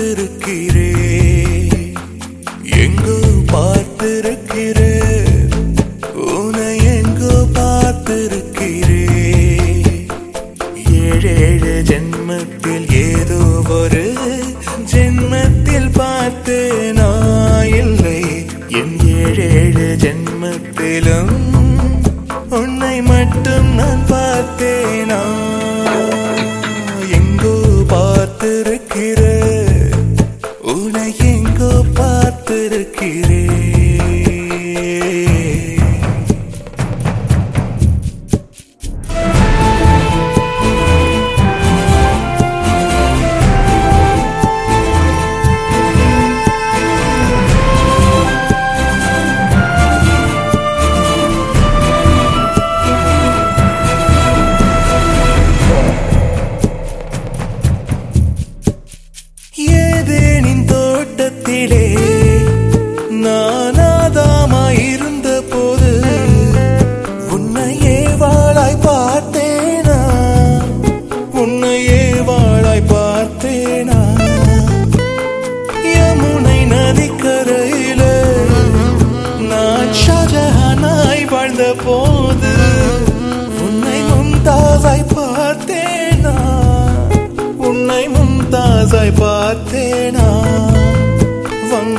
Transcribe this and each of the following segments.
பார்த்திருக்கிறேன், எங்கோ பார்த்திருக்கிறேன், உன்னை எங்கோ பார்த்திருக்கிறேன். ஏழேழு ஜென்மத்தில் ஏதோ ஒரு ஜென்மத்தில் பார்த்தேனா இல்லை, என் ஏழேழு ஜென்மத்திலும் உன்னை மட்டும் நான் பார்த்தேனா. எங்கோ பார்த்திருக்கிறேன், உன்னை எங்கோ பார்த்திருக்கிறேன். ஏதேனின் தோட்டத்திலே நானாதாமாயிருந்த போது உன்னையே வாழாய் பார்த்தேனா, உன்னையே வாழாய் பார்த்தேனா. யமுனை நதிக்கரையில நான் ஷாஜஹானாய் வாழ்ந்த போது உன்னை மும்தாஸாய் பார்த்தேனா, உன்னை மும்தாஸாய் பார்த்தேனா. வங்க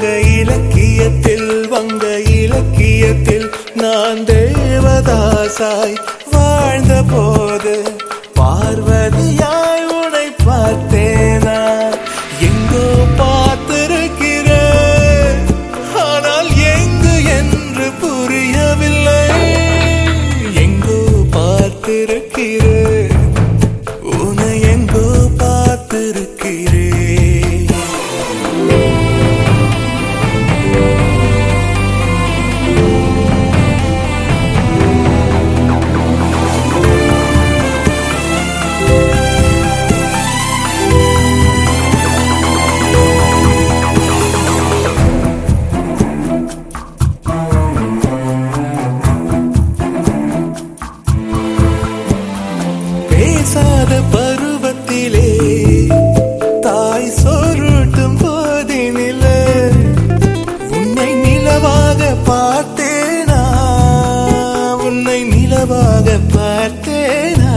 இலக்கியத்தில் நான் தேவதாசாய் வாழ்ந்த போது பார்வதியாய் உன்னை பார்த்தேனா. எங்கோ பார்த்திருக்கிறேன், ஆனால் எங்கு என்று புரியவில்லை. எங்கோ பார்த்திருக்கிறேன், உன்னை எங்கோ பார்த்திருக்கிறேன். பேசாத பருவத்திலே தாய் சொருட்டும் போதினிலே உன்னை நிலவாக பார்த்தேனா, உன்னை நிலவாக பார்த்தேனா.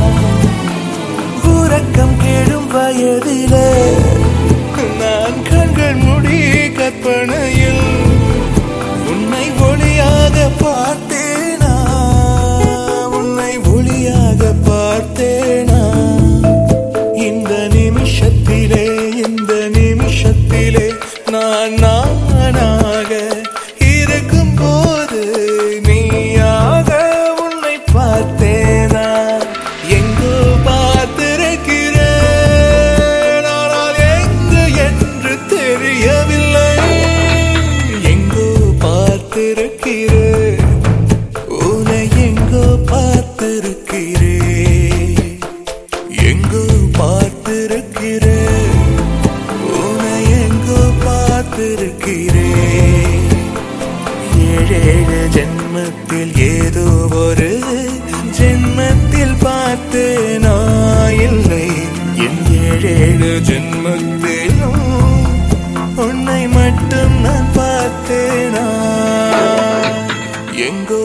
உறக்கம் கெடும் வயதிலே நான் கண்கள் மூடி கற்பனையில் உன்னை ஒளியாக பார்த்தேனா, உன்னை ஒளியாக பார்த்தேனா. இந்த நிமிஷத்திலே நான் நானாக இருக்கும் போது நீயாக உன்னை பார்த்தேனா. எங்கோ பார்த்திருக்கிறேன், ஆனால் எங்கு என்று தெரியவில்லை. எங்கோ பார்த்திருக்கிறேன், உன்னை எங்கோ பார்த்திருக்கிறேன். எங்கோ பார்த்திருக்கிறேன், உன்னை எங்கோ பார்த்திருக்கிறேன். ஏழேழு ஜென்மத்தில் ஏதோ ஒரு ஜென்மத்தில் பார்த்தேனா இல்லை, என் ஏழேழு ஜென்மத்திலும் உன்னை மட்டும் நான் பார்த்தேனா. எங்கோ